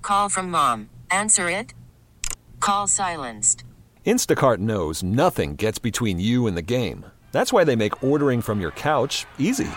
call from mom. Answer it. Call silenced. Instacart knows nothing gets between you and the game. That's why they make ordering from your couch easy.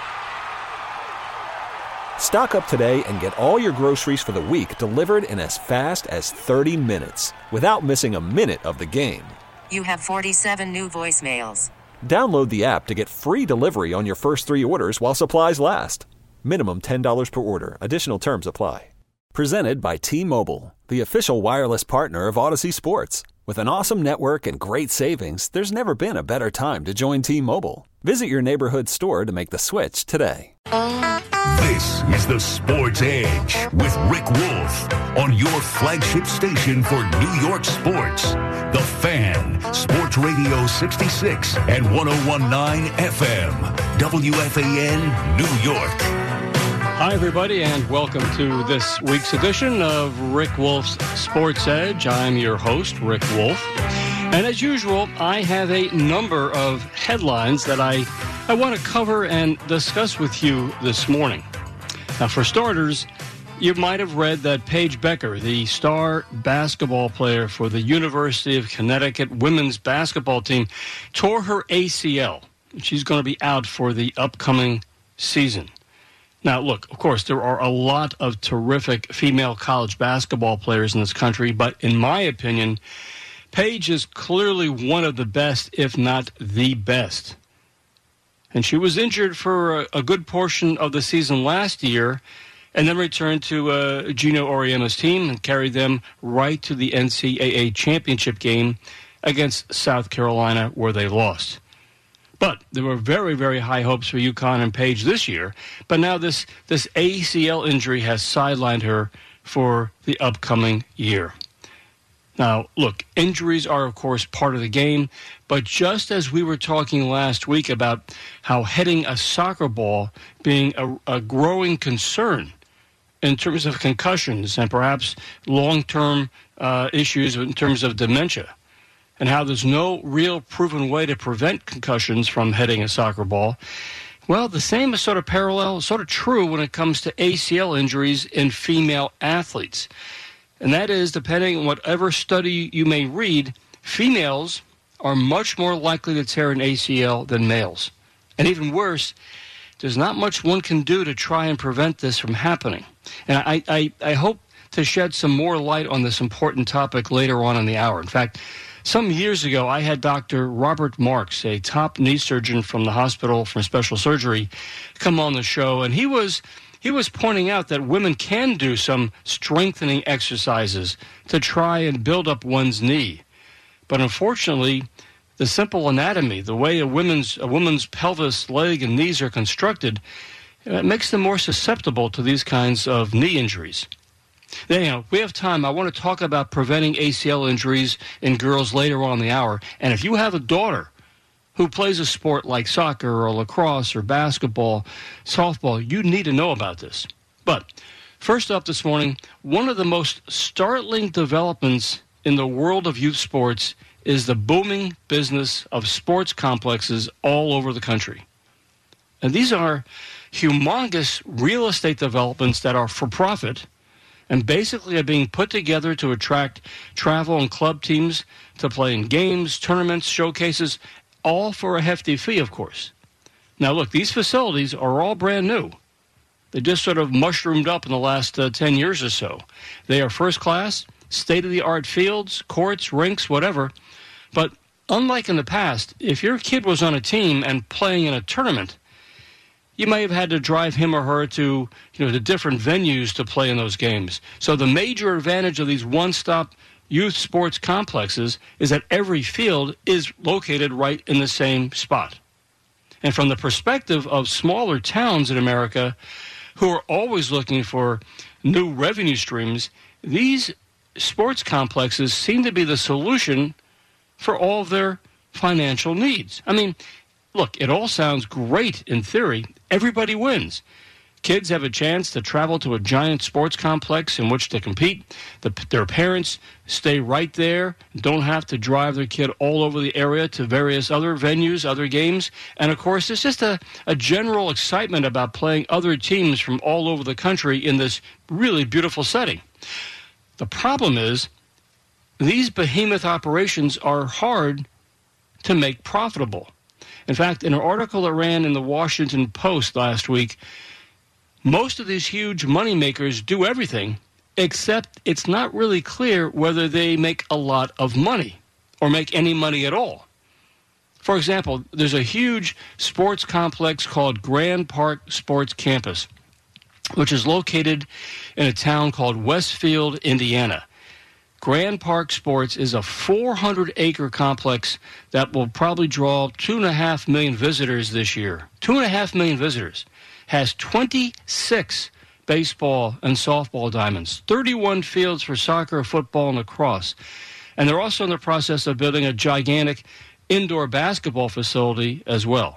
Stock up today and get all your groceries for the week delivered in as fast as 30 minutes without missing a minute of the game. You have 47 new voicemails. Download the app to get free delivery on your first 3 orders while supplies last. Minimum $10 per order. Additional terms apply. Presented by T-Mobile, the official wireless partner of Odyssey Sports. With an awesome network and great savings, there's never been a better time to join T-Mobile. Visit your neighborhood store to make the switch today. This is the Sports Edge with Rick Wolf on your flagship station for New York sports. The Fan, Sports Radio 66 and 101.9 FM, WFAN, New York. Hi, everybody, and welcome to this week's edition of Rick Wolf's Sports Edge. I'm your host, Rick Wolf. And as usual, I have a number of headlines that I want to cover and discuss with you this morning. Now, for starters, you might have read that Paige Becker, the star basketball player for the University of Connecticut women's basketball team, tore her ACL. She's going to be out for the upcoming season. Now, look, of course, there are a lot of terrific female college basketball players in this country, but in my opinion, Paige is clearly one of the best, if not the best. And she was injured for a good portion of the season last year and then returned to Gino Auriemma's team and carried them right to the NCAA championship game against South Carolina, where they lost. But there were very, very high hopes for UConn and Paige this year. But now this ACL injury has sidelined her for the upcoming year. Now, look, injuries are, of course, part of the game. But just as we were talking last week about how hitting a soccer ball being a growing concern in terms of concussions and perhaps long-term issues in terms of dementia, and how there's no real proven way to prevent concussions from hitting a soccer ball. Well, the same is sort of parallel, sort of true when it comes to ACL injuries in female athletes. And that is, depending on whatever study you may read, females are much more likely to tear an ACL than males. And even worse, there's not much one can do to try and prevent this from happening. And I hope to shed some more light on this important topic later on in the hour. In fact, some years ago, I had Dr. Robert Marks, a top knee surgeon from the Hospital for Special Surgery, come on the show, and he was pointing out that women can do some strengthening exercises to try and build up one's knee. But unfortunately, the simple anatomy, the way a woman's pelvis, leg, and knees are constructed, it makes them more susceptible to these kinds of knee injuries. Now, we have time. I want to talk about preventing ACL injuries in girls later on in the hour. And if you have a daughter who plays a sport like soccer or lacrosse or basketball, softball, you need to know about this. But first up this morning, one of the most startling developments in the world of youth sports is the booming business of sports complexes all over the country. And these are humongous real estate developments that are for profit and basically are being put together to attract travel and club teams to play in games, tournaments, showcases, all for a hefty fee, of course. Now, look, these facilities are all brand new. They just sort of mushroomed up in the last 10 years or so. They are first class, state-of-the-art fields, courts, rinks, whatever. But unlike in the past, if your kid was on a team and playing in a tournament, you may have had to drive him or her to different venues to play in those games. So the major advantage of these one-stop youth sports complexes is that every field is located right in the same spot. And from the perspective of smaller towns in America who are always looking for new revenue streams, these sports complexes seem to be the solution for all of their financial needs. I mean, look, it all sounds great in theory. Everybody wins. Kids have a chance to travel to a giant sports complex in which to compete. Their parents stay right there, don't have to drive their kid all over the area to various other venues, other games. And, of course, there's just a general excitement about playing other teams from all over the country in this really beautiful setting. The problem is these behemoth operations are hard to make profitable. In fact, in an article that ran in the Washington Post last week, most of these huge moneymakers do everything, except it's not really clear whether they make a lot of money or make any money at all. For example, there's a huge sports complex called Grand Park Sports Campus, which is located in a town called Westfield, Indiana. Grand Park Sports is a 400-acre complex that will probably draw 2.5 million visitors this year. 2.5 million visitors. Has 26 baseball and softball diamonds, 31 fields for soccer, football, and lacrosse. And they're also in the process of building a gigantic indoor basketball facility as well.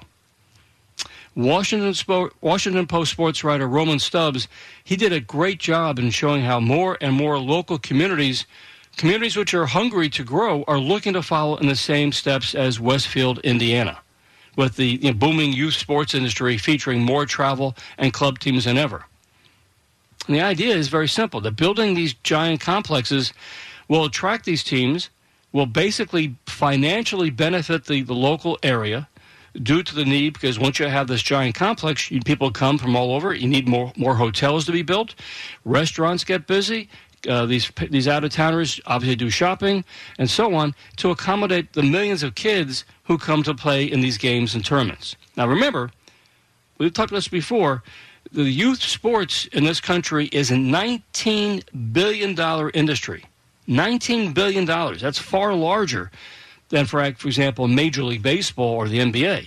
Washington Post sports writer Roman Stubbs, he did a great job in showing how more and more local communities which are hungry to grow, are looking to follow in the same steps as Westfield, Indiana, with the booming youth sports industry featuring more travel and club teams than ever. And the idea is very simple. That building these giant complexes will attract these teams, will basically financially benefit the local area due to the need, because once you have this giant complex, people come from all over. You need more hotels to be built. Restaurants get busy. These out-of-towners obviously do shopping and so on to accommodate the millions of kids who come to play in these games and tournaments. Now remember, we've talked about this before, the youth sports in this country is a $19 billion industry. $19 billion. That's far larger than, for example, Major League Baseball or the NBA.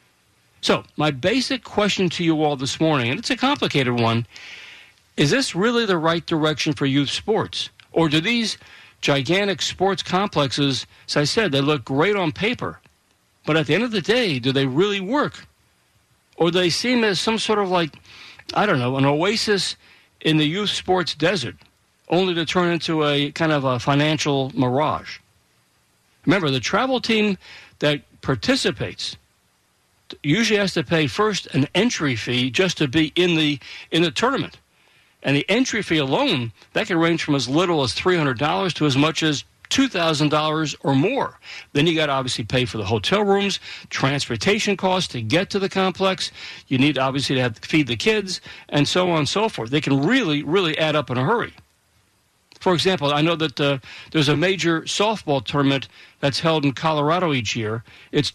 So my basic question to you all this morning, and it's a complicated one, is this really the right direction for youth sports? Or do these gigantic sports complexes, as I said, they look great on paper, but at the end of the day, do they really work? Or do they seem as some sort of like, I don't know, an oasis in the youth sports desert, only to turn into a kind of a financial mirage? Remember, the travel team that participates usually has to pay first an entry fee just to be in the tournament. And the entry fee alone, that can range from as little as $300 to as much as $2,000 or more. Then you got to obviously pay for the hotel rooms, transportation costs to get to the complex. You need obviously to feed the kids, and so on and so forth. They can really, really add up in a hurry. For example, I know that there's a major softball tournament that's held in Colorado each year. It's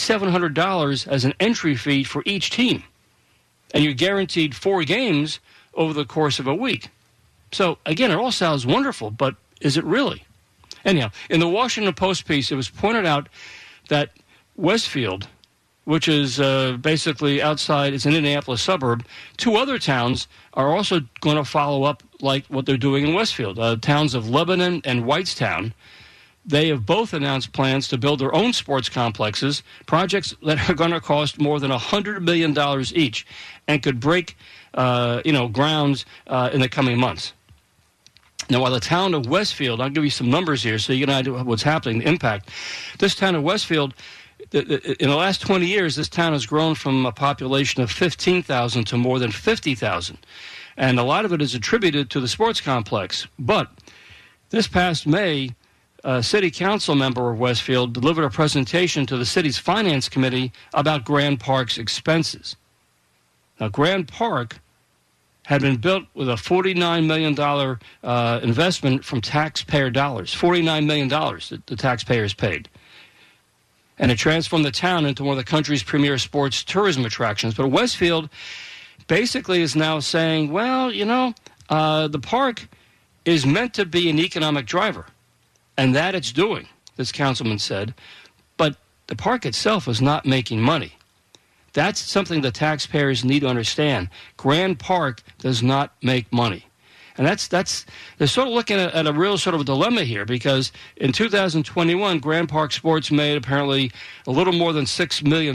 $2,700 as an entry fee for each team. And you're guaranteed 4 games over the course of a week. So, again, it all sounds wonderful, but is it really? Anyhow, in the Washington Post piece, it was pointed out that Westfield, which is basically outside, it's an Indianapolis suburb, 2 other towns are also going to follow up like what they're doing in Westfield. Towns of Lebanon and Whitestown, they have both announced plans to build their own sports complexes, projects that are going to cost more than $100 million each and could break grounds in the coming months. Now, while the town of Westfield, I'll give you some numbers here so you can know what's happening, the impact. This town of Westfield, in the last 20 years, this town has grown from a population of 15,000 to more than 50,000. And a lot of it is attributed to the sports complex. But this past May, a city council member of Westfield delivered a presentation to the city's finance committee about Grand Park's expenses. Now, Grand Park had been built with a $49 million investment from taxpayer dollars, $49 million that the taxpayers paid. And it transformed the town into one of the country's premier sports tourism attractions. But Westfield basically is now saying, well, the park is meant to be an economic driver. And that it's doing, this councilman said. But the park itself is not making money. That's something the taxpayers need to understand. Grand Park does not make money. And they're sort of looking at a real sort of a dilemma here, because in 2021, Grand Park Sports made apparently a little more than $6 million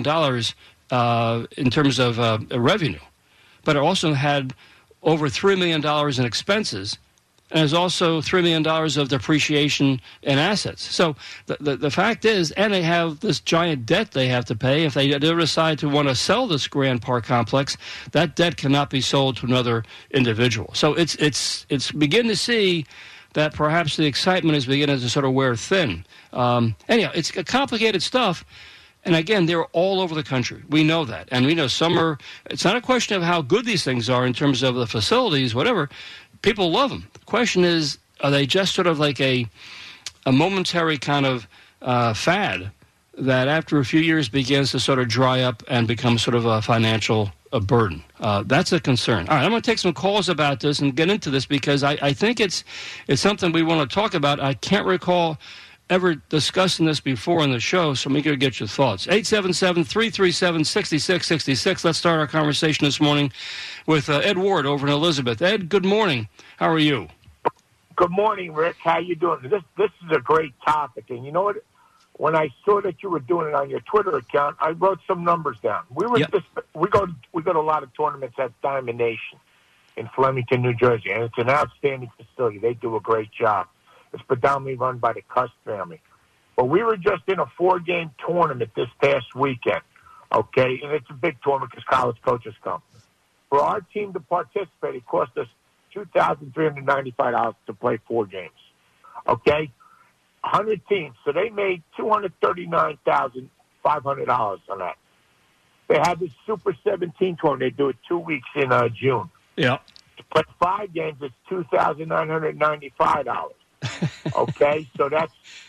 in terms of revenue. But it also had over $3 million in expenses. and there's also $3 million of depreciation in assets. So the fact is, and they have this giant debt they have to pay. If they do decide to want to sell this Grand Park complex, that debt cannot be sold to another individual. So it's begin to see that perhaps the excitement is beginning to sort of wear thin. Anyhow, it's complicated stuff. And again, they're all over the country. We know that. And we know it's not a question of how good these things are in terms of the facilities, whatever. People love them. The question is, are they just sort of like a momentary kind of fad that after a few years begins to sort of dry up and become sort of a financial burden? That's a concern. All right, I'm going to take some calls about this and get into this because I think it's something we want to talk about. I can't recall ever discussing this before on the show, so I'm eager to get your thoughts. 877-337-6666. Let's start our conversation this morning with Ed Ward over in Elizabeth. Ed, good morning. How are you? Good morning, Rick. How you doing? This is a great topic, and you know what? When I saw that you were doing it on your Twitter account, I wrote some numbers down. We go to a lot of tournaments at Diamond Nation in Flemington, New Jersey, and it's an outstanding facility. They do a great job. It's predominantly run by the Cust family. But we were just in a 4-game tournament this past weekend, okay? And it's a big tournament because college coaches come. For our team to participate, it cost us $2,395 to play 4 games, okay? 100 teams. So they made $239,500 on that. They had this Super 17 tournament. They do it 2 weeks in June. Yeah. To play 5 games, it's $2,995. Okay, so that's,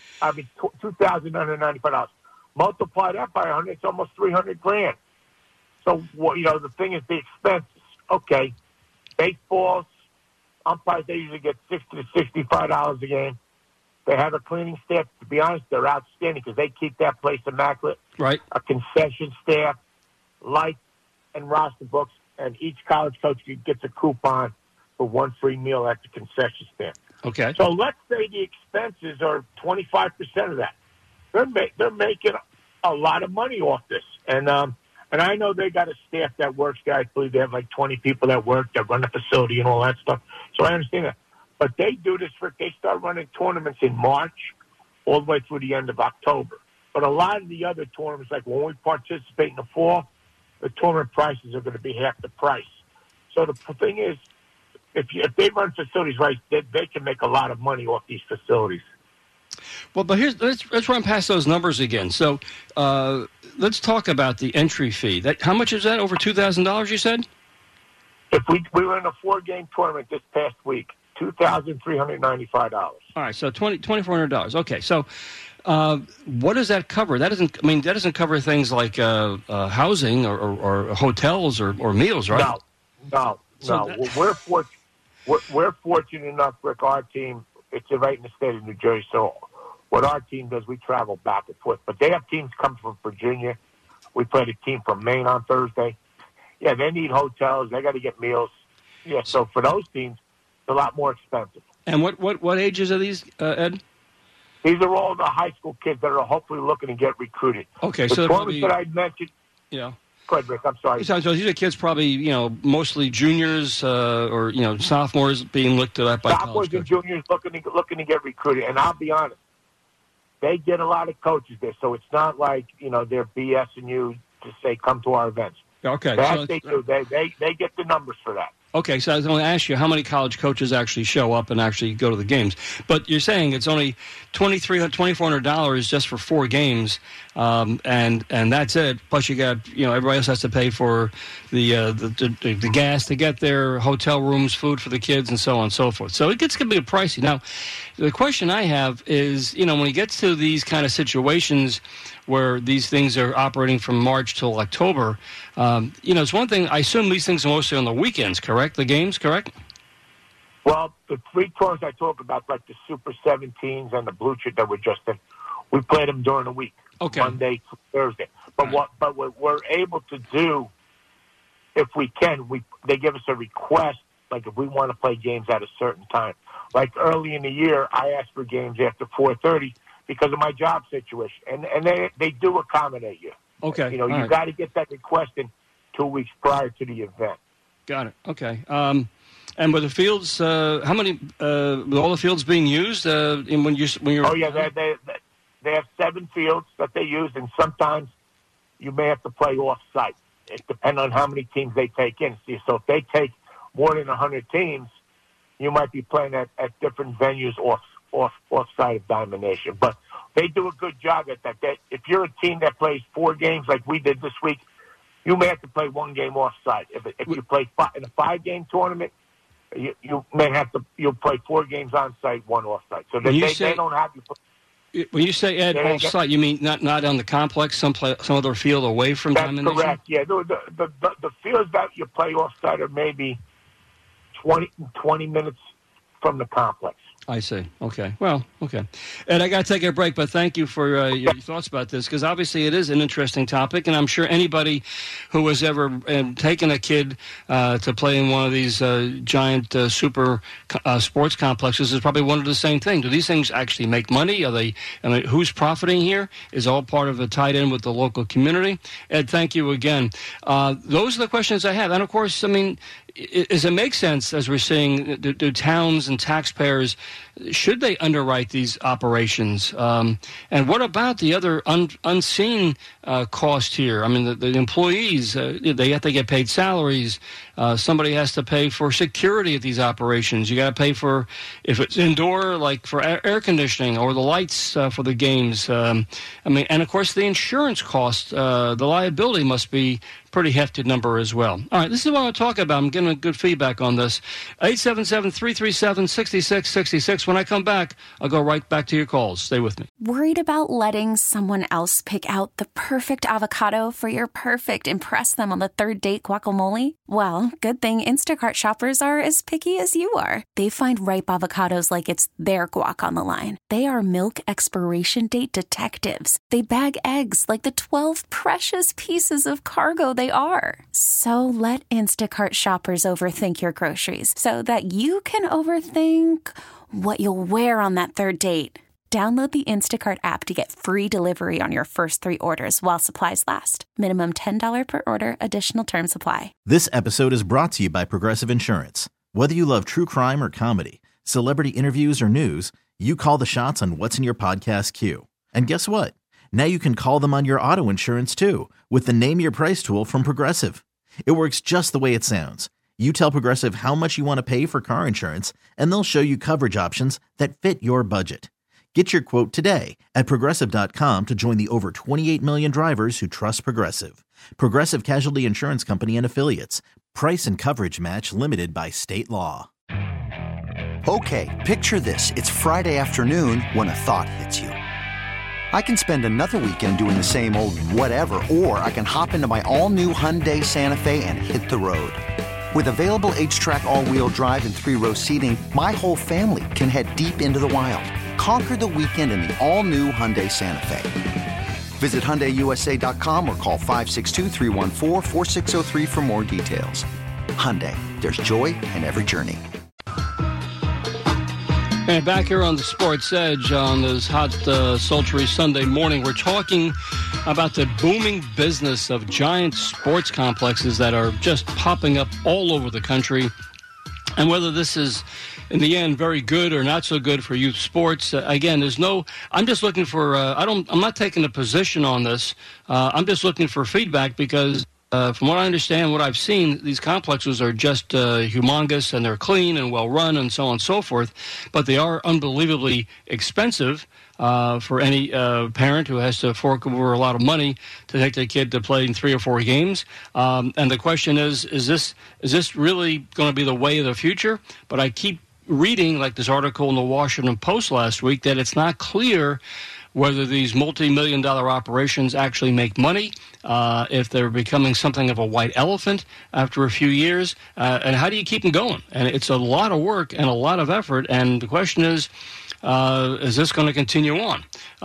$2,995. Multiply that by 100, it's almost $300,000. So, the thing is the expenses. Okay, baseballs, umpires, they usually get $60 to $65 a game. They have a cleaning staff. To be honest, they're outstanding because they keep that place immaculate. Right. A concession staff, lights, and roster books, and each college coach gets a coupon for 1 free meal at the concession stand. Okay. So let's say the expenses are 25% of that. They're making a lot of money off this, and I know they got a staff that works there. I believe they have like 20 people that work that run the facility and all that stuff. So I understand that, but they do this they start running tournaments in March all the way through the end of October. But a lot of the other tournaments, like when we participate in the fall, the tournament prices are going to be half the price. So the thing is, if they run facilities right, they can make a lot of money off these facilities. Well, but let's run past those numbers again. So let's talk about the entry fee. How much is that? Over $2,000, you said? If we were in a 4-game tournament this past week, $2,395. All right, so $2,400. Okay, so what does that cover? That doesn't cover things like housing or hotels or meals, right? No. We're fortunate enough, Rick, our team, it's right in the state of New Jersey, so what our team does, we travel back and forth. But they have teams come from Virginia. We played a team from Maine on Thursday. Yeah, they need hotels. They got to get meals. Yeah, so for those teams, it's a lot more expensive. And what ages are these, Ed? These are all the high school kids that are hopefully looking to get recruited. Okay, the so tournaments that I mentioned. Yeah. Go ahead, Rick. I'm sorry. So these are kids probably, mostly juniors or, sophomores being looked at by sophomores and juniors looking to get recruited. And I'll be honest, they get a lot of coaches there. So it's not like, they're BSing you to say, come to our events. Okay. They do. They get the numbers for that. Okay, so I was going to ask you how many college coaches actually show up and actually go to the games. But you're saying it's only $2,400 just for 4 games, and that's it. Plus you got, everybody else has to pay for the gas to get there, hotel rooms, food for the kids, and so on and so forth. So it gets to be pricey. Now, the question I have is, when it gets to these kind of situations where these things are operating from March till October, it's one thing. I assume these things are mostly on the weekends, correct? The games, correct? Well, the 3 tours I talk about, like the Super 17s and the Blue Chip that we're just in, we played them during the week, okay. Monday to Thursday. But what we're able to do, if we can, they give us a request, like if we want to play games at a certain time. Like early in the year, I asked for games after 4:30 because of my job situation, and they do accommodate you. Okay, you got to get that request in 2 weeks prior to the event. Got it. Okay. And with the fields, how many? With all the fields being used, when you're? Oh yeah, they have 7 fields that they use, and sometimes you may have to play off-site. It depends on how many teams they take in. See, so if they take more than 100 teams, you might be playing at different venues off-site of Diamond Nation. But they do a good job at that. If you're a team that plays 4 games like we did this week, you may have to play 1 game off-site. If you play in a 5-game tournament, you may have to. You'll play 4 games on-site, 1 off-site. So they don't have you. When you say off-site, you mean not on the complex, some other field away from Diamond Nation? That's correct. Yeah, the fields that you play off-site are maybe 20 minutes from the complex. I see. Okay. Well, okay. Ed, I got to take a break, but thank you for your thoughts about this, because obviously it is an interesting topic, and I'm sure anybody who has ever taken a kid to play in one of these giant super sports complexes is probably wondered the same thing. Do these things actually make money? Who's profiting here? Is all part of a tied in with the local community? Ed, thank you again. Those are the questions I have. And, of course, does it make sense, as we're seeing, do towns and taxpayers, should they underwrite these operations? And what about the other unseen cost here? The employees, they have to get paid salaries. Somebody has to pay for security at these operations. You got to pay for, if it's indoor, like for air conditioning or the lights for the games. And of course the insurance cost, the liability must be pretty hefty number as well. All right, this is what I want to talk about. I'm getting good feedback on this. 877-337-6666. When I come back, I'll go right back to your calls. Stay with me. Worried about letting someone else pick out the perfect avocado for your perfect impress them on the 3rd date guacamole? Well, good thing Instacart shoppers are as picky as you are. They find ripe avocados like it's their guac on the line. They are milk expiration date detectives. They bag eggs like the 12 precious pieces of cargo they are. So let Instacart shoppers overthink your groceries so that you can overthink what you'll wear on that 3rd date. Download the Instacart app to get free delivery on your first 3 orders while supplies last. Minimum $10 per order. Additional terms apply. This episode is brought to you by Progressive Insurance. Whether you love true crime or comedy, celebrity interviews or news, you call the shots on what's in your podcast queue. And guess what? Now you can call them on your auto insurance too with the Name Your Price tool from Progressive. It works just the way it sounds. You tell Progressive how much you want to pay for car insurance, and they'll show you coverage options that fit your budget. Get your quote today at Progressive.com to join the over 28 million drivers who trust Progressive. Progressive Casualty Insurance Company and Affiliates. Price and coverage match limited by state law. Okay, picture this. It's Friday afternoon when a thought hits you. I can spend another weekend doing the same old whatever, or I can hop into my all-new Hyundai Santa Fe and hit the road. With available H-Track all-wheel drive and 3-row seating, my whole family can head deep into the wild. Conquer the weekend in the all-new Hyundai Santa Fe. Visit HyundaiUSA.com or call 562-314-4603 for more details. Hyundai, there's joy in every journey. And back here on the Sports Edge on this hot, sultry Sunday morning, we're talking about the booming business of giant sports complexes that are just popping up all over the country, and whether this is, in the end, very good or not so good for youth sports. Again, I'm just looking for, I'm not taking a position on this. I'm just looking for feedback because from what I understand, what I've seen, these complexes are just humongous, and they're clean and well run and so on and so forth, but they are unbelievably expensive for any parent who has to fork over a lot of money to take their kid to play in 3 or 4 games. And the question is this really going to be the way of the future? But I keep reading, like this article in the Washington Post last week, that it's not clear whether these multi-million-dollar operations actually make money, if they're becoming something of a white elephant after a few years, and how do you keep them going? And it's a lot of work and a lot of effort, and the question is this going to continue on?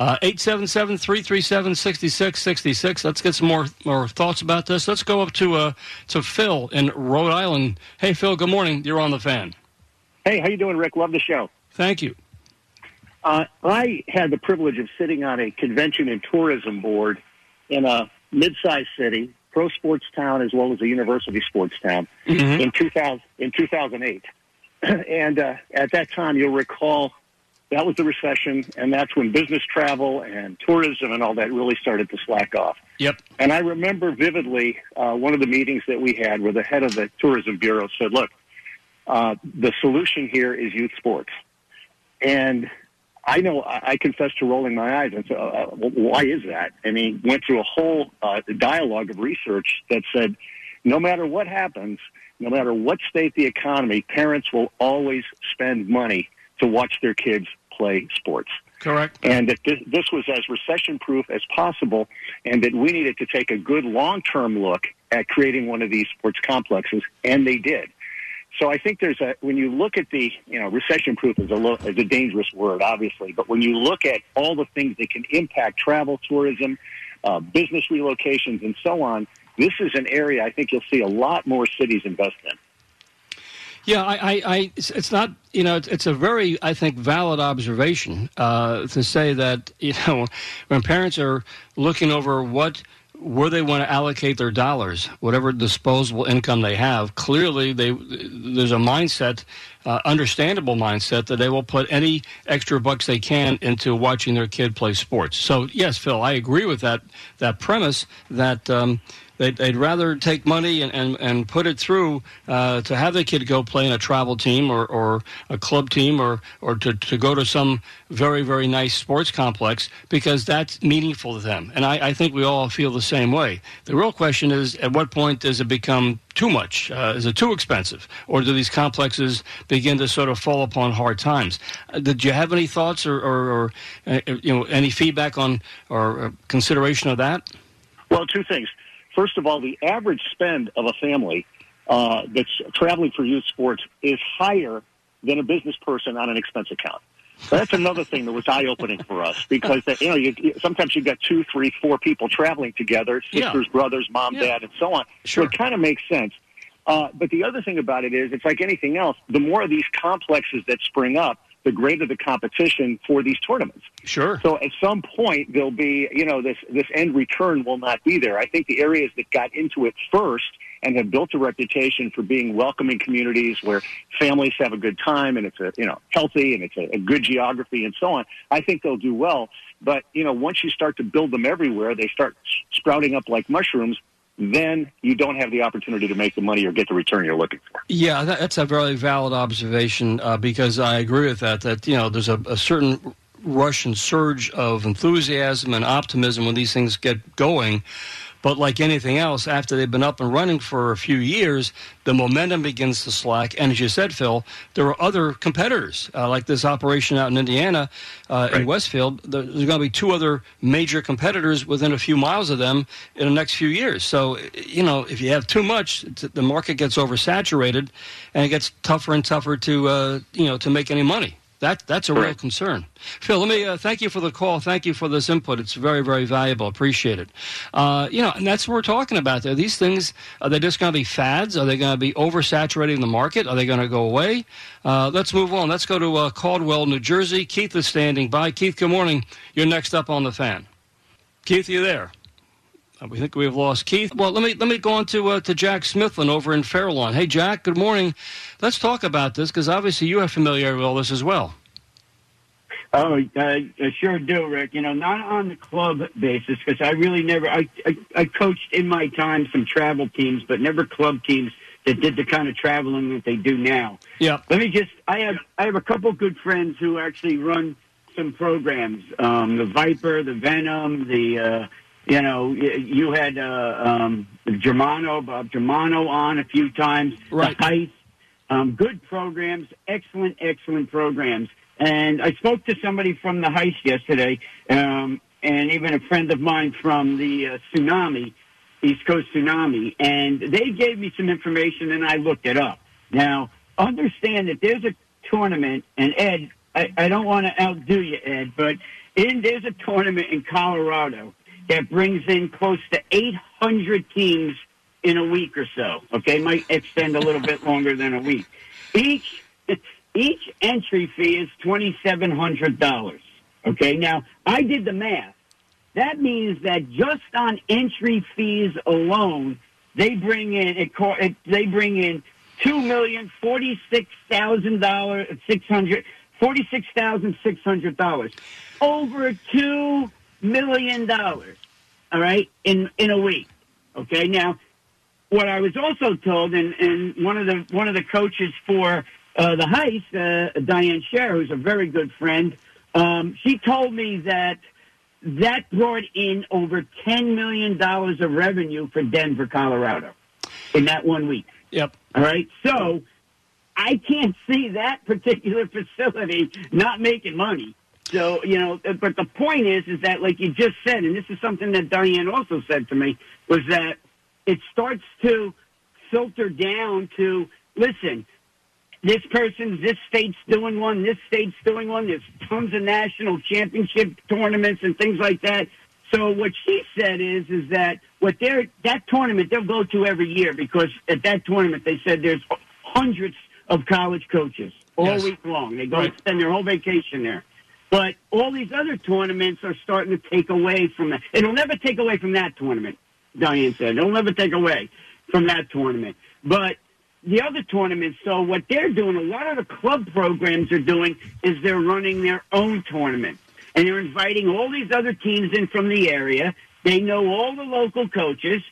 877-337-6666. Let's get some more thoughts about this. Let's go up to Phil in Rhode Island. Hey, Phil, good morning. You're on the Fan. Hey, how you doing, Rick? Love the show. Thank you. I had the privilege of sitting on a convention and tourism board in a mid-sized city pro sports town as well as a university sports town in 2008. And at that time, you'll recall, that was the recession, and that's when business travel and tourism and all that really started to slack off. Yep. And I remember vividly one of the meetings that we had where the head of the tourism bureau said, look, the solution here is youth sports. And I know I confessed to rolling my eyes and said, why is that? And he went through a whole dialogue of research that said, no matter what happens, no matter what state the economy, parents will always spend money to watch their kids play sports. Correct. And that this was as recession-proof as possible, and that we needed to take a good long-term look at creating one of these sports complexes, and they did. So I think when you look at the, recession-proof is a dangerous word, obviously, but when you look at all the things that can impact travel, tourism, business relocations, and so on, this is an area I think you'll see a lot more cities invest in. Yeah, it's not, it's a very, I think, valid observation to say that, when parents are looking over where they want to allocate their dollars, whatever disposable income they have, clearly there's a mindset, understandable mindset, that they will put any extra bucks they can into watching their kid play sports. So, yes, Phil, I agree with that premise that they'd rather take money and put it through to have the kid go play in a travel team or a club team or to go to some very, very nice sports complex, because that's meaningful to them. And I think we all feel the same way. The real question is, at what point does it become too much? Is it too expensive? Or do these complexes begin to sort of fall upon hard times? Did you have any thoughts or any feedback on or consideration of that? Well, two things. First of all, the average spend of a family that's traveling for youth sports is higher than a business person on an expense account. So that's another thing that was eye-opening for us, because sometimes you've got 2, 3, 4 people traveling together, sisters, brothers, mom, dad, and so on. Sure. So it kind of makes sense. But the other thing about it is, it's like anything else. The more of these complexes that spring up, the greater the competition for these tournaments. Sure. So at some point, there'll be, this end return will not be there. I think the areas that got into it first and have built a reputation for being welcoming communities where families have a good time and it's healthy and it's a good geography and so on, I think they'll do well. But, once you start to build them everywhere, they start sprouting up like mushrooms. Then you don't have the opportunity to make the money or get the return you're looking for. Yeah, that's a very valid observation, because I agree with that there's a certain rush and surge of enthusiasm and optimism when these things get going. But like anything else, after they've been up and running for a few years, the momentum begins to slack. And as you said, Phil, there are other competitors, like this operation out in Indiana, in Westfield. There's going to be 2 other major competitors within a few miles of them in the next few years. So, if you have too much, the market gets oversaturated, and it gets tougher and tougher to make any money. That's a real concern. Phil, let me thank you for the call. Thank you for this input. It's very, very valuable. Appreciate it. And that's what we're talking about there. These things, are they just going to be fads? Are they going to be oversaturating the market? Are they going to go away? Let's move on. Let's go to Caldwell, New Jersey. Keith is standing by. Keith, good morning. You're next up on the Fan. Keith, you there? We think we've lost Keith. Well, let me go on to Jack Smithlin over in Fairlawn. Hey, Jack, good morning. Let's talk about this, because obviously you have familiarity with all this as well. Oh, I sure do, Rick. Not on the club basis, because I really never. I coached in my time some travel teams, but never club teams that did the kind of traveling that they do now. Yeah. I have a couple good friends who actually run some programs. The Viper, the Venom, the. You had Bob Germano on a few times. Right. The Heist. Good programs, excellent programs. And I spoke to somebody from the Heist yesterday, and even a friend of mine from the Tsunami, East Coast Tsunami, and they gave me some information, and I looked it up. Now, understand that there's a tournament, and Ed, I don't want to outdo you, Ed, but there's a tournament in Colorado that brings in close to 800 teams in a week or so. Okay, might extend a little bit longer than a week. Each entry fee is $2,700. Okay, now I did the math. that means that just on entry fees alone, they bring in $46,600, over $2 million. All right, in a week. Okay, now what I was also told, and one of the coaches for the Heist, Diane Scher, who's a very good friend, she told me that brought in over $10 million of revenue for Denver, Colorado, in that 1 week. Yep. All right, so I can't see that particular facility not making money. So, but the point is that, like you just said, and this is something that Diane also said to me, was that it starts to filter down to, listen, this state's doing one, this state's doing one, there's tons of national championship tournaments and things like that. So what she said is that that tournament they'll go to every year, because at that tournament they said there's hundreds of college coaches all week long. They go and spend their whole vacation there. But all these other tournaments are starting to take away from that. It'll never take away from that tournament, Diane said. It'll never take away from that tournament. But the other tournaments, so what they're doing, a lot of the club programs are doing, is they're running their own tournament. And they're inviting all these other teams in from the area. They know all the local coaches.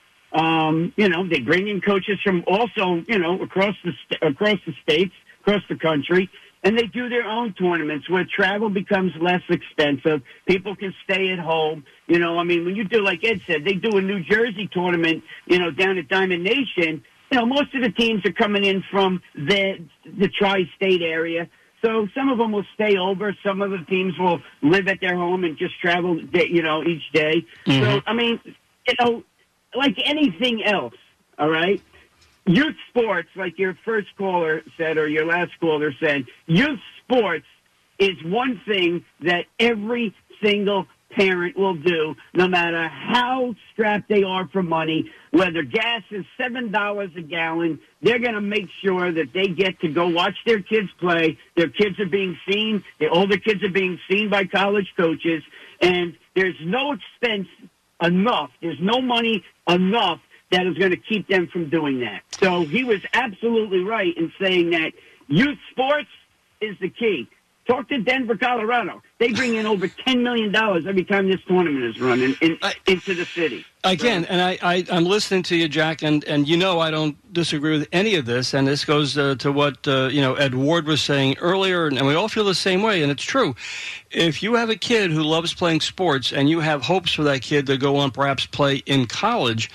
They bring in coaches from also, across the states, across the country. And they do their own tournaments where travel becomes less expensive. People can stay at home. When you do, like Ed said, they do a New Jersey tournament, down at Diamond Nation. Most of the teams are coming in from the tri-state area. So some of them will stay over. Some of the teams will live at their home and just travel, each day. Mm-hmm. So, like anything else, all right? Youth sports, like your first caller said, or your last caller said, youth sports is one thing that every single parent will do, no matter how strapped they are for money. Whether gas is $7 a gallon, they're going to make sure that they get to go watch their kids play. Their kids are being seen. The older kids are being seen by college coaches. And there's no expense enough. There's no money enough that is going to keep them from doing that. So he was absolutely right in saying that youth sports is the key. Talk to Denver, Colorado. They bring in over $10 million every time this tournament is run into the city. Again, and I'm listening to you, Jack, and I don't disagree with any of this, and this goes to what Ed Ward was saying earlier, and we all feel the same way, and it's true. If you have a kid who loves playing sports and you have hopes for that kid to go on perhaps play in college,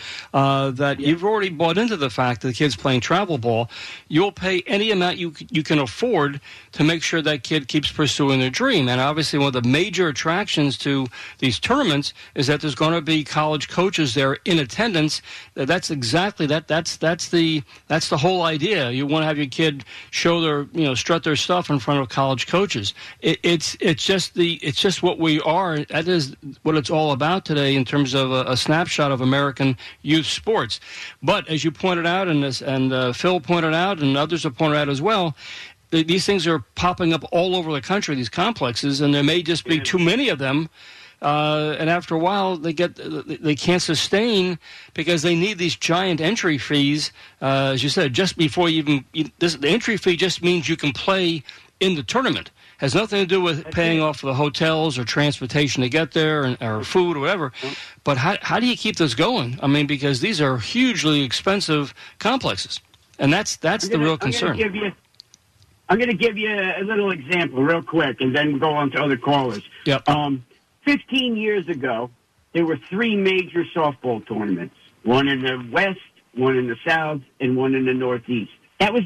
you've already bought into the fact that the kid's playing travel ball, you'll pay any amount you can afford to make sure that kid keeps pursuing their dream. And obviously one of the major attractions to these tournaments is that there's going to be college coaches there in attendance. That's exactly that. That's the whole idea. You want to have your kid show their strut their stuff in front of college coaches. It's just what we are. That is what it's all about today in terms of a snapshot of American youth sports. But as you pointed out, and Phil pointed out, and others have pointed out as well, these things are popping up all over the country, these complexes, and there may just be too many of them. And after a while, they can't sustain because they need these giant entry fees. As you said, just before the entry fee just means you can play in the tournament. Has nothing to do with paying off for the hotels or transportation to get there or food or whatever. But how do you keep this going? I mean, because these are hugely expensive complexes, and that's the real concern. I'm going to give you a little example real quick, and then go on to other callers. Yep. 15 years ago, there were 3 major softball tournaments, one in the West, one in the South, and one in the Northeast. That was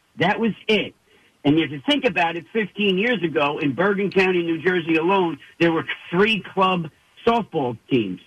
it. And if you think about it, 15 years ago, in Bergen County, New Jersey alone, there were 3 club softball teams.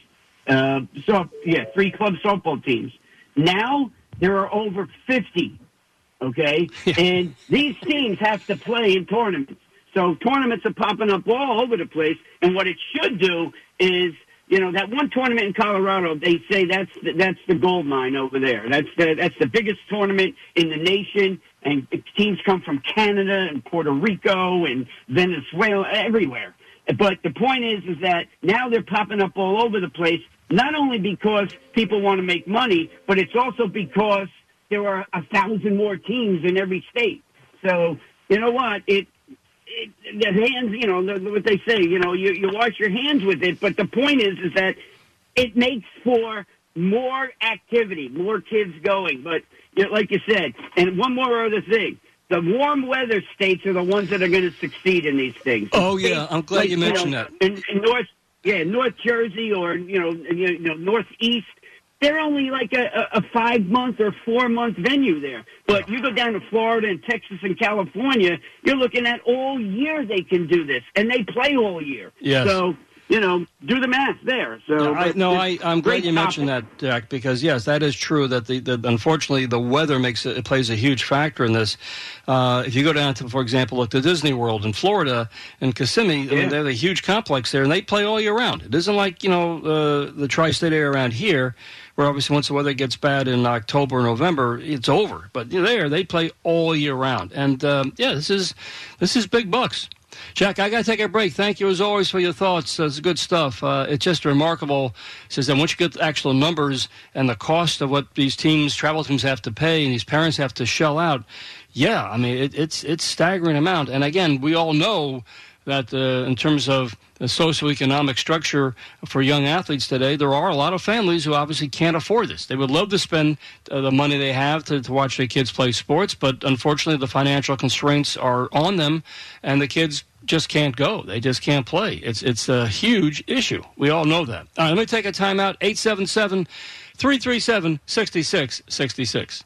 3 club softball teams. Now, there are over 50. Okay? And these teams have to play in tournaments. So tournaments are popping up all over the place. And what it should do is, that one tournament in Colorado, they say that's the gold mine over there. That's the biggest tournament in the nation. And teams come from Canada and Puerto Rico and Venezuela, everywhere. But the point is that now they're popping up all over the place, not only because people want to make money, but it's also because there are 1,000 more teams in every state. So, you know what? The hands, what they say, you wash your hands with it. But the point is that it makes for more activity, more kids going. But like you said, and one more other thing. The warm weather states are the ones that are going to succeed in these things. Oh, yeah. I'm glad you mentioned that. In North Jersey or, Northeast, they're only like a 5-month or 4-month venue there. But you go down to Florida and Texas and California, you're looking at all year they can do this. And they play all year. Yes. So, do the math there. So I'm glad you mentioned that, Jack, because, yes, that is true that unfortunately the weather plays a huge factor in this. If you go down to, for example, look to Disney World in Florida, in Kissimmee, I mean, they have a huge complex there, and they play all year round. It isn't like, the tri-state area around here, where obviously once the weather gets bad in October or November, it's over. But they play all year round. And, this is big bucks. Jack, I got to take a break. Thank you, as always, for your thoughts. It's good stuff. It's just remarkable. It says that once you get the actual numbers and the cost of what these travel teams have to pay and these parents have to shell out, I mean, it's staggering amount. And, again, we all know that in terms of the socioeconomic structure for young athletes today, there are a lot of families who obviously can't afford this. They would love to spend the money they have to watch their kids play sports, but unfortunately the financial constraints are on them, and the kids just can't go. They just can't play. It's a huge issue. We all know that. All right, let me take a timeout. 877-337-6666.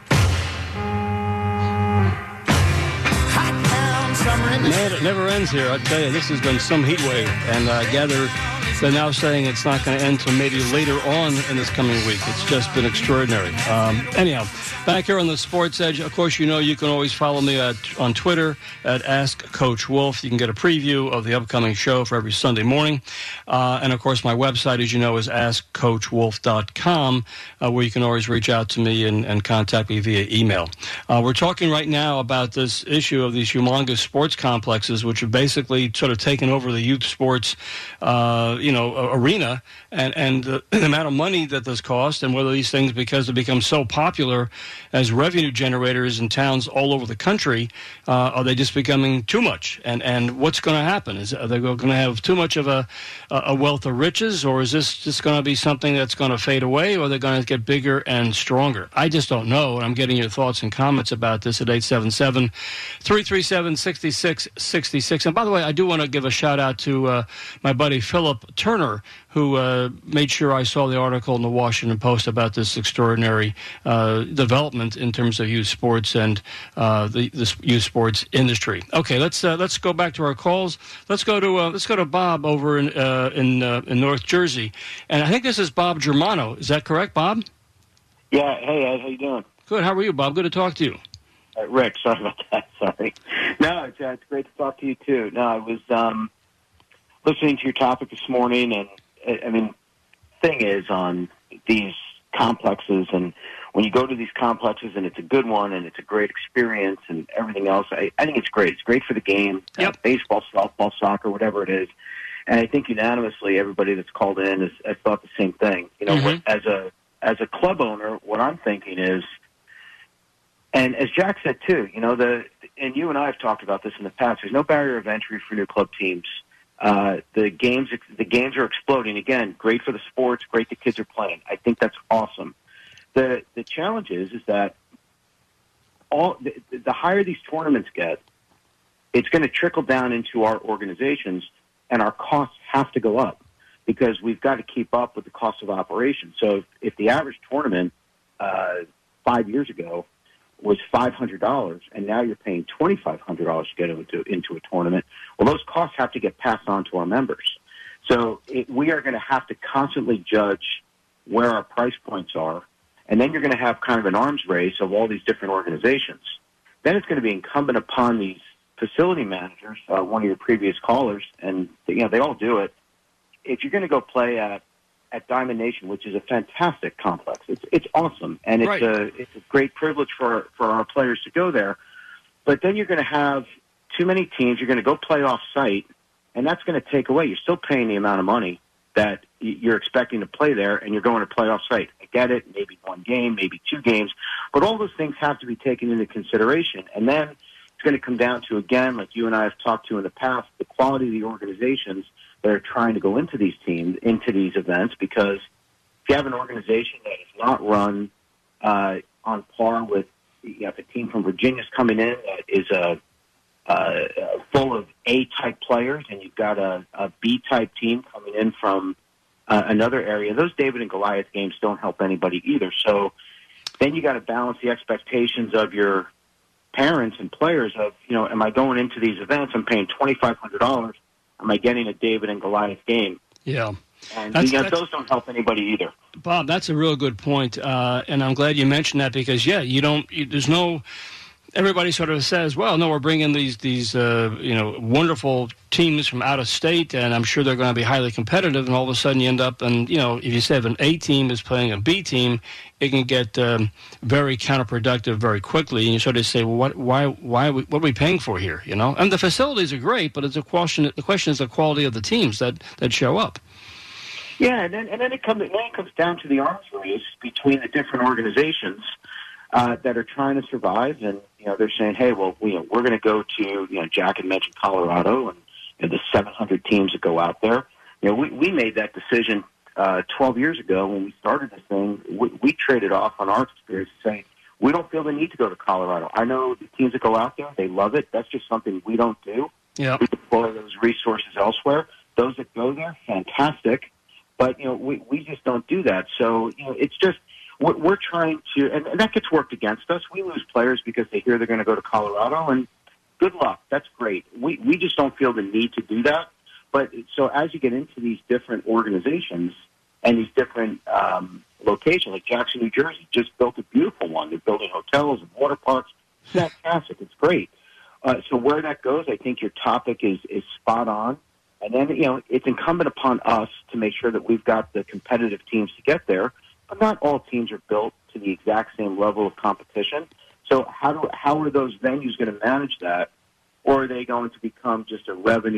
Man, it never ends here. I tell you, this has been some heat wave, and I gather they're now saying it's not going to end until maybe later on in this coming week. It's just been extraordinary. Anyhow, back here on the Sports Edge, of course, you can always follow me on Twitter at Ask Coach Wolf. You can get a preview of the upcoming show for every Sunday morning. And, of course, my website, as you know, is AskCoachWolf.com, where you can always reach out to me and contact me via email. We're talking right now about this issue of these humongous sports complexes, which have basically sort of taken over the youth sports arena, and the amount of money that this costs, and whether these things, because they become so popular as revenue generators in towns all over the country, are they just becoming too much? And what's going to happen? Are they going to have too much of a wealth of riches, or is this just going to be something that's going to fade away, or are they going to get bigger and stronger? I just don't know, and I'm getting your thoughts and comments about this at 877-337-6666. And by the way, I do want to give a shout-out to my buddy Philip Turner, who made sure I saw the article in the Washington Post about this extraordinary development in terms of youth sports and the youth sports industry. Okay, let's go back to our calls. Let's go to Bob over in North Jersey, and I think this is Bob Germano. Is that correct, Bob? Yeah. Hey, Ed, how you doing? Good. How are you, Bob? Good to talk to you. Rick, sorry about that. Sorry. No, it's great to talk to you too. No, I was listening to your topic this morning, and I mean, thing is on these complexes, and when you go to these complexes and it's a good one and it's a great experience and everything else, I think it's great. It's great for the game, baseball, softball, soccer, whatever it is. And I think unanimously everybody that's called in has thought the same thing. As a club owner, what I'm thinking is, and as Jack said too, and you and I have talked about this in the past, there's no barrier of entry for new club teams. The games are exploding. Again, great for the sports, great the kids are playing. I think that's awesome. The challenge is that the higher these tournaments get, it's going to trickle down into our organizations, and our costs have to go up because we've got to keep up with the cost of operation. So if the average tournament 5 years ago was $500, and now you're paying $2,500 to get into a tournament, well, those costs have to get passed on to our members. So we are going to have to constantly judge where our price points are, and then you're going to have kind of an arms race of all these different organizations. Then it's going to be incumbent upon these facility managers, one of your previous callers, and they all do it. If you're going to go play at Diamond Nation, which is a fantastic complex, it's awesome, and it's a great privilege for our players to go there. But then you're going to have too many teams. You're going to go play off site, and that's going to take away. You're still paying the amount of money that you're expecting to play there, and you're going to playoff site. I get it, maybe one game, maybe two games, but all those things have to be taken into consideration. And then it's going to come down to, again, like you and I have talked to in the past, the quality of the organizations that are trying to go into these teams, into these events, because if you have an organization that is not run on par with, you have a team from Virginia's coming in that is full of A-type players, and you've got a B-type team coming in from another area. Those David and Goliath games don't help anybody either. So then you got to balance the expectations of your parents and players of, am I going into these events? I'm paying $2,500. Am I getting a David and Goliath game? Yeah. And those don't help anybody either. Bob, that's a real good point, and I'm glad you mentioned that because, there's no. Everybody sort of says, well, no, we're bringing these wonderful teams from out of state, and I'm sure they're going to be highly competitive, and all of a sudden you end up, and, if you say if an A team is playing a B team, it can get very counterproductive very quickly, and you sort of say, well, what are we paying for here, And the facilities are great, but the question is the quality of the teams that show up. Yeah, and then it comes down to the arms race between the different organizations that are trying to survive, and they're saying, hey, well, we're going to go to Jack had mentioned Colorado and the 700 teams that go out there. We made that decision 12 years ago when we started this thing. We traded off on our experience, saying we don't feel the need to go to Colorado. I know the teams that go out there, they love it. That's just something we don't do. Yep. We deploy those resources elsewhere. Those that go there, fantastic. But we just don't do that. So it's just. We're trying to, and that gets worked against us. We lose players because they hear they're going to go to Colorado, and good luck. That's great. We just don't feel the need to do that. But so as you get into these different organizations and these different locations, like Jackson, New Jersey, just built a beautiful one. They're building hotels and water parks. It's fantastic. It's great. So where that goes, I think your topic is spot on. And then, it's incumbent upon us to make sure that we've got the competitive teams to get there. But not all teams are built to the exact same level of competition. So how are those venues going to manage that? Or are they going to become just a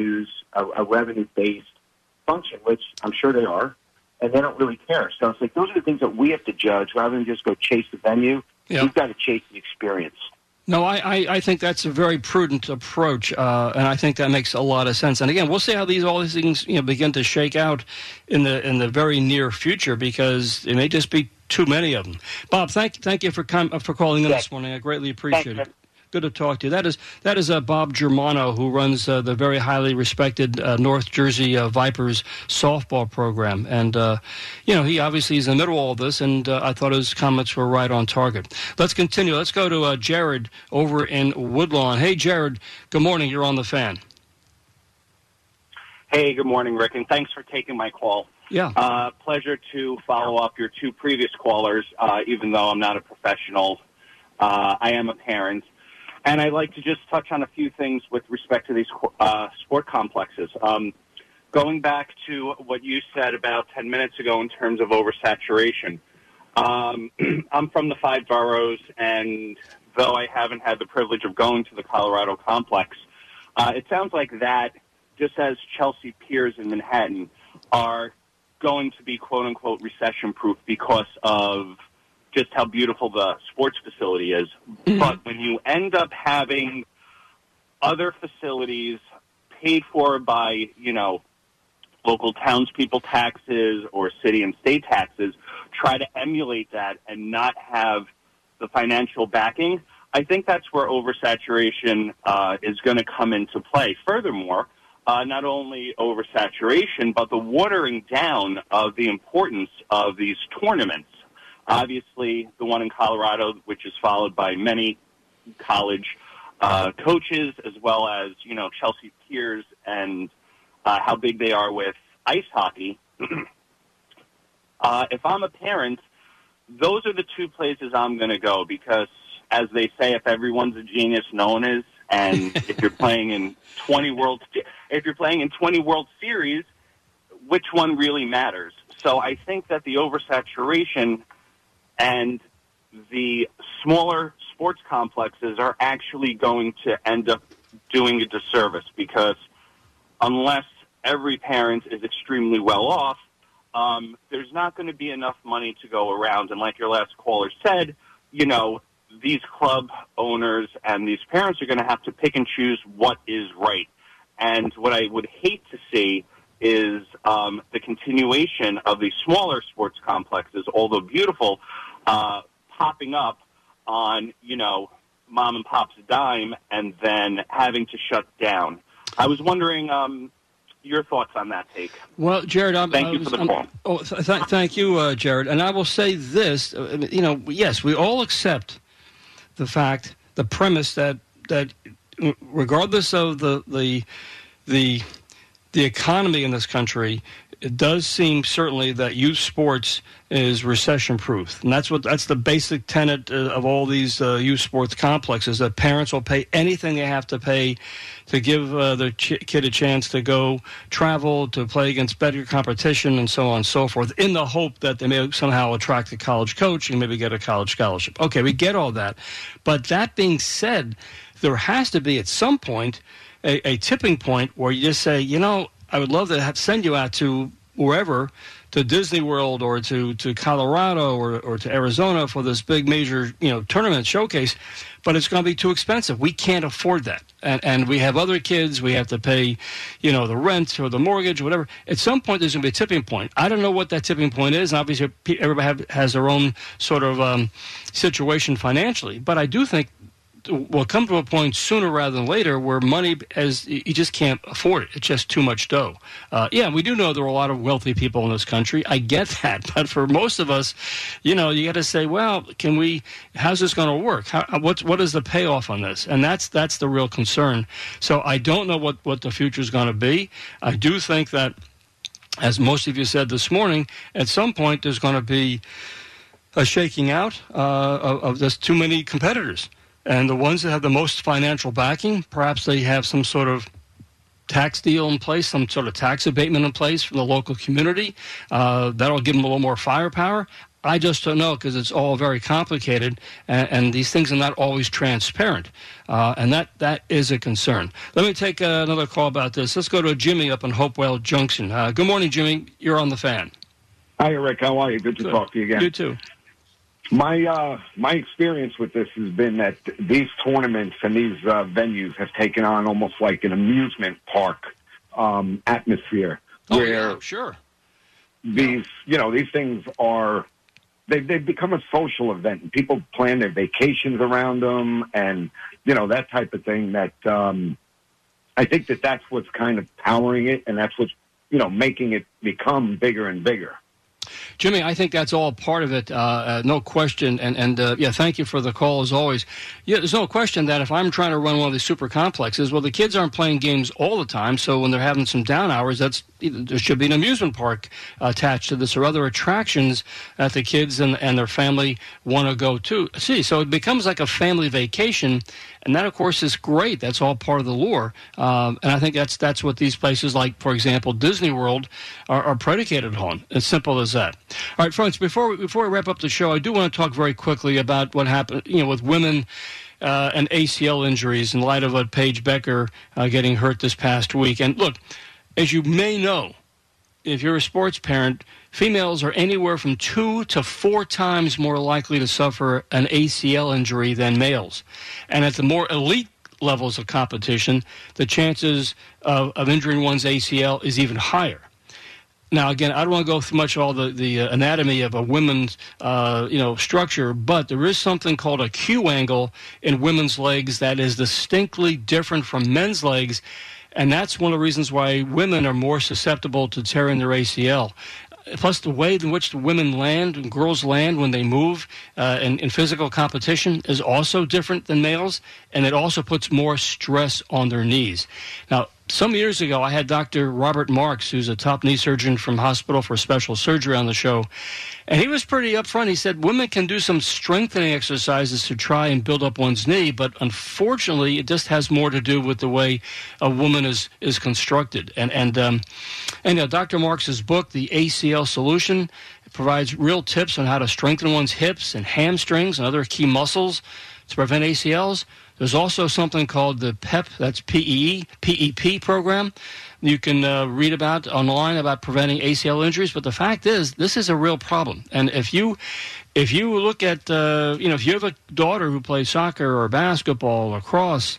revenue-based function, which I'm sure they are, and they don't really care. So it's like those are the things that we have to judge rather than just go chase the venue. Yep. We've got to chase the experience. No, I think that's a very prudent approach, and I think that makes a lot of sense. And again, we'll see how all these things begin to shake out in the very near future, because it may just be too many of them. Bob, thank you for calling in this morning. I greatly appreciate it. Good to talk to you. That is Bob Germano, who runs the very highly respected North Jersey Vipers softball program. And, he obviously is in the middle of all this, and I thought his comments were right on target. Let's continue. Let's go to Jared over in Woodlawn. Hey, Jared, good morning. You're on the Fan. Hey, good morning, Rick, and thanks for taking my call. Yeah. Pleasure to follow up your two previous callers, even though I'm not a professional. I am a parent. And I'd like to just touch on a few things with respect to these sport complexes. Going back to what you said about 10 minutes ago in terms of oversaturation, I'm from the 5 boroughs, and though I haven't had the privilege of going to the Colorado complex, it sounds like that, just as Chelsea Piers in Manhattan, are going to be quote-unquote recession-proof because of just how beautiful the sports facility is. Mm-hmm. But when you end up having other facilities paid for by, local townspeople taxes or city and state taxes, try to emulate that and not have the financial backing, I think that's where oversaturation is going to come into play. Furthermore, not only oversaturation, but the watering down of the importance of these tournaments. Obviously, the one in Colorado, which is followed by many college coaches, as well as, Chelsea Piers and how big they are with ice hockey. If I'm a parent, those are the two places I'm going to go because, as they say, if everyone's a genius, no one is. And if you're playing in 20 World Series, which one really matters? So I think that the oversaturation and the smaller sports complexes are actually going to end up doing a disservice because unless every parent is extremely well off, there's not going to be enough money to go around. And like your last caller said, these club owners and these parents are going to have to pick and choose what is right. And what I would hate to see is the continuation of these smaller sports complexes, although beautiful, popping up on, mom and pop's dime and then having to shut down. I was wondering your thoughts on that take. Well, Jared, thank you for the call. Thank you, Jared. And I will say this, yes, we all accept the premise that regardless of the economy in this country, it does seem certainly that youth sports is recession-proof. And that's the basic tenet of all these youth sports complexes, that parents will pay anything they have to pay to give their kid a chance to go travel, to play against better competition, and so on and so forth, in the hope that they may somehow attract a college coach and maybe get a college scholarship. Okay, we get all that. But that being said, there has to be at some point a tipping point where you just say, I would love to send you out to wherever, to Disney World or to Colorado or to Arizona for this big major tournament showcase, but it's going to be too expensive. We can't afford that, and we have other kids. We have to pay, the rent or the mortgage or whatever. At some point, there's going to be a tipping point. I don't know what that tipping point is, and obviously everybody has their own sort of situation financially, but I do think will come to a point sooner rather than later where money, you just can't afford it. It's just too much dough. We do know there are a lot of wealthy people in this country. I get that. But for most of us, you got to say, well, how's this going to work? What is the payoff on this? And that's the real concern. So I don't know what the future is going to be. I do think that, as most of you said this morning, at some point there's going to be a shaking out of just too many competitors. And the ones that have the most financial backing, perhaps they have some sort of tax deal in place, some sort of tax abatement in place from the local community. That'll give them a little more firepower. I just don't know, because it's all very complicated, and these things are not always transparent. And that is a concern. Let me take another call about this. Let's go to Jimmy up in Hopewell Junction. Good morning, Jimmy. You're on the fan. Hi, Rick. How are you? Good to talk to you again. You too. My experience with this has been that these tournaments and these venues have taken on almost like an amusement park atmosphere. Sure. These things are they've become a social event, and people plan their vacations around them, and that type of thing. That I think that's what's kind of powering it, and that's what's making it become bigger and bigger. Jimmy, I think that's all part of it, no question. And thank you for the call as always. Yeah, there's no question that if I'm trying to run one of these super complexes, well, the kids aren't playing games all the time. So when they're having some down hours, there should be an amusement park attached to this, or other attractions that the kids and their family want to go to. So it becomes like a family vacation. And that, of course, is great. That's all part of the lure. And I think that's what these places like, for example, Disney World are predicated on. As simple as that. All right, friends, before we wrap up the show, I do want to talk very quickly about what happened with women and ACL injuries in light of what Paige Becker getting hurt this past week. And look, as you may know, if you're a sports parent, females are anywhere from 2 to 4 times more likely to suffer an ACL injury than males. And at the more elite levels of competition, the chances of injuring one's ACL is even higher. Now, again, I don't want to go through much of all the anatomy of a woman's, structure, but there is something called a Q angle in women's legs that is distinctly different from men's legs, and that's one of the reasons why women are more susceptible to tearing their ACL. Plus, the way in which the women land and girls land when they move in physical competition is also different than males, and it also puts more stress on their knees. Now, some years ago, I had Dr. Robert Marks, who's a top knee surgeon from Hospital for Special Surgery, on the show, and he was pretty upfront. He said women can do some strengthening exercises to try and build up one's knee, but unfortunately, it just has more to do with the way a woman is constructed. And Dr. Marks' book, The ACL Solution, provides real tips on how to strengthen one's hips and hamstrings and other key muscles to prevent ACLs. There's also something called the PEP, that's PEP program. You can read about online about preventing ACL injuries, but the fact is, this is a real problem. And if you look at, if you have a daughter who plays soccer or basketball or lacrosse,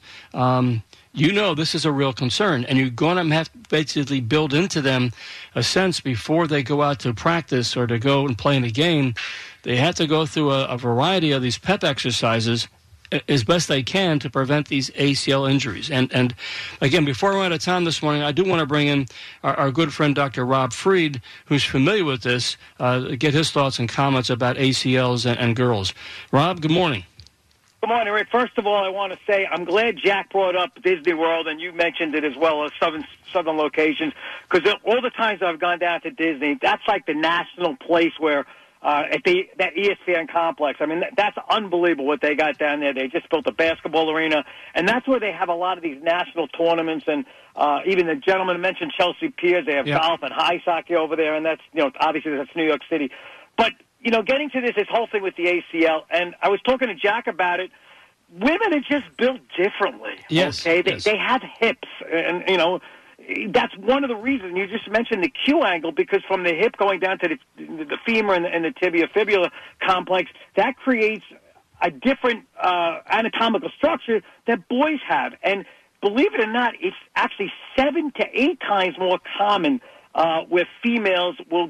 this is a real concern. And you're going to have to basically build into them a sense before they go out to practice or to go and play in a game. They have to go through a variety of these PEP exercises as best they can to prevent these ACL injuries. And again, before I run out of time this morning, I do want to bring in our good friend Dr. Rob Freed, who's familiar with this, get his thoughts and comments about ACLs and girls. Rob, good morning. Good morning, Rick. First of all, I want to say I'm glad Jack brought up Disney World, and you mentioned it as well as southern locations, because all the times I've gone down to Disney, that's like the national place where at that ESPN complex. I mean, that's unbelievable what they got down there. They just built a basketball arena, and that's where they have a lot of these national tournaments. And even the gentleman mentioned Chelsea Piers. They have golf and ice hockey over there, and that's obviously that's New York City. But getting to this whole thing with the ACL, and I was talking to Jack about it. Women are just built differently. Yes. Okay, yes. They have hips, and that's one of the reasons. You just mentioned the Q angle, because from the hip going down to the femur and the tibia-fibula complex, that creates a different anatomical structure that boys have. And believe it or not, it's actually 7 to 8 times more common where females will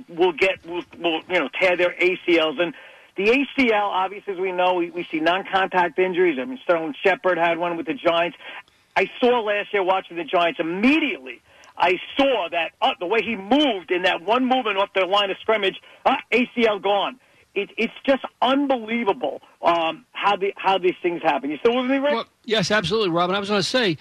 tear their ACLs. And the ACL, obviously, as we know, we see non-contact injuries. I mean, Sterling Shepard had one with the Giants. I saw last year watching the Giants, immediately I saw that the way he moved in that one movement off the line of scrimmage, ACL gone. It's just unbelievable how these things happen. You still with me, Rick? Well, yes, absolutely, Robin. I was going to say,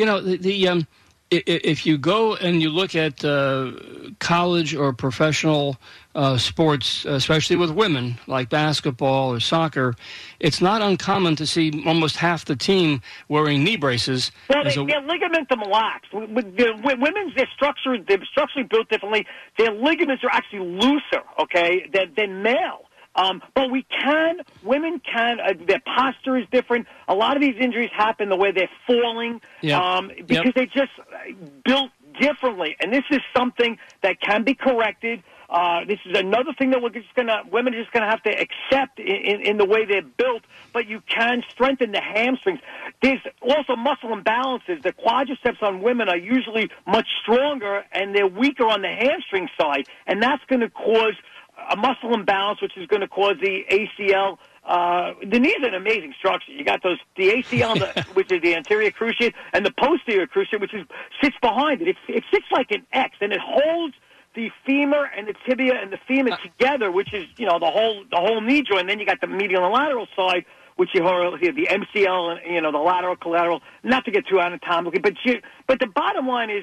if you go and you look at college or professional sports, especially with women, like basketball or soccer, it's not uncommon to see almost half the team wearing knee braces. Well, they're ligamentum lax. Women's, they're structurally built differently. Their ligaments are actually looser, okay, than male. But women can, their posture is different. A lot of these injuries happen the way they're falling, because they just built differently. And this is something that can be corrected. This is another thing that women are just gonna have to accept in the way they're built, but you can strengthen the hamstrings. There's also muscle imbalances. The quadriceps on women are usually much stronger, and they're weaker on the hamstring side, and that's going to cause a muscle imbalance, which is going to cause the ACL. The knee is an amazing structure. You got the ACL, which is the anterior cruciate, and the posterior cruciate, which sits behind it. It sits like an X, and it holds the femur and the tibia and the femur together, which is the whole knee joint. And then you got the medial and lateral side, which you have the MCL and the lateral collateral. Not to get too anatomically, but the bottom line is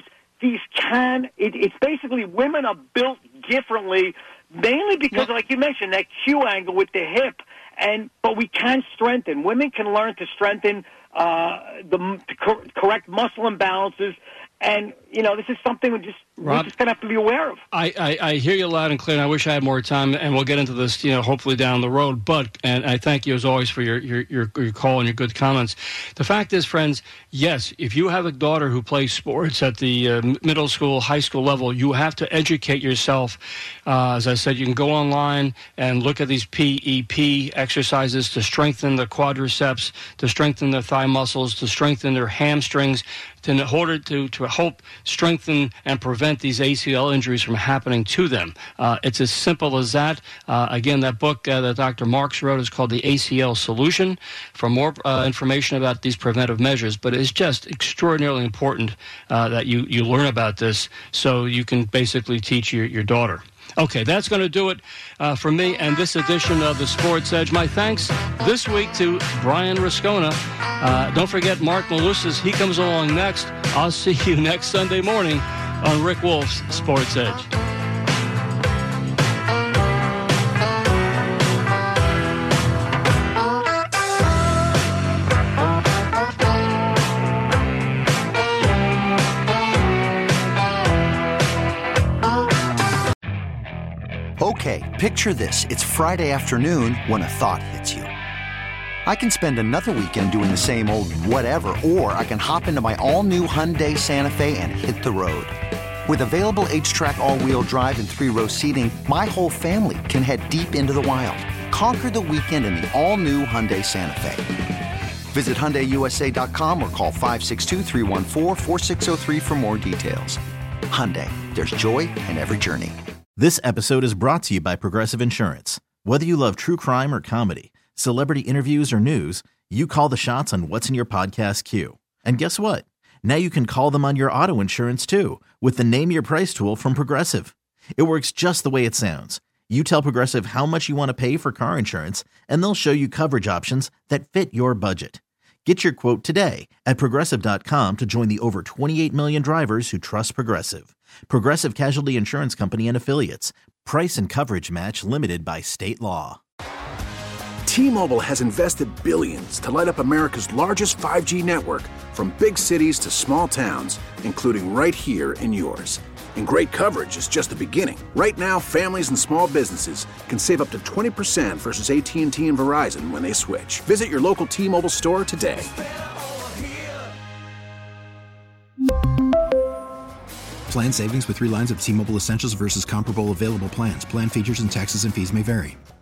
it's basically women are built differently. Mainly because, like you mentioned, that Q angle with the hip, but we can strengthen. Women can learn to strengthen the correct muscle imbalances, and this is something we're just going to have to be aware of. I hear you loud and clear, and I wish I had more time, and we'll get into this, hopefully down the road. And I thank you as always for your call and your good comments. The fact is, friends, yes, if you have a daughter who plays sports at the middle school, high school level, you have to educate yourself. As I said, you can go online and look at these PEP exercises to strengthen the quadriceps, to strengthen their thigh muscles, to strengthen their hamstrings, in order to help strengthen and prevent these ACL injuries from happening to them. It's as simple as that. Again, that book that Dr. Marks wrote is called The ACL Solution, for more information about these preventive measures. But it's just extraordinarily important that you learn about this so you can basically teach your daughter. Okay, that's going to do it for me and this edition of the Sports Edge. My thanks this week to Brian Rascona. Don't forget Mark Malusis. He comes along next. I'll see you next Sunday morning on Rick Wolf's Sports Edge. Okay, picture this. It's Friday afternoon when a thought hits you. I can spend another weekend doing the same old whatever, or I can hop into my all-new Hyundai Santa Fe and hit the road. With available H-Track all-wheel drive and 3-row seating, my whole family can head deep into the wild. Conquer the weekend in the all-new Hyundai Santa Fe. Visit HyundaiUSA.com or call 562-314-4603 for more details. Hyundai, there's joy in every journey. This episode is brought to you by Progressive Insurance. Whether you love true crime or comedy, celebrity interviews or news, you call the shots on what's in your podcast queue. And guess what? Now you can call them on your auto insurance too with the Name Your Price tool from Progressive. It works just the way it sounds. You tell Progressive how much you want to pay for car insurance, and they'll show you coverage options that fit your budget. Get your quote today at Progressive.com to join the over 28 million drivers who trust Progressive. Progressive Casualty Insurance Company and Affiliates. Price and coverage match limited by state law. T-Mobile has invested billions to light up America's largest 5G network, from big cities to small towns, including right here in yours. And great coverage is just the beginning. Right now, families and small businesses can save up to 20% versus AT&T and Verizon when they switch. Visit your local T-Mobile store today. Plan savings with 3 lines of T-Mobile Essentials versus comparable available plans. Plan features and taxes and fees may vary.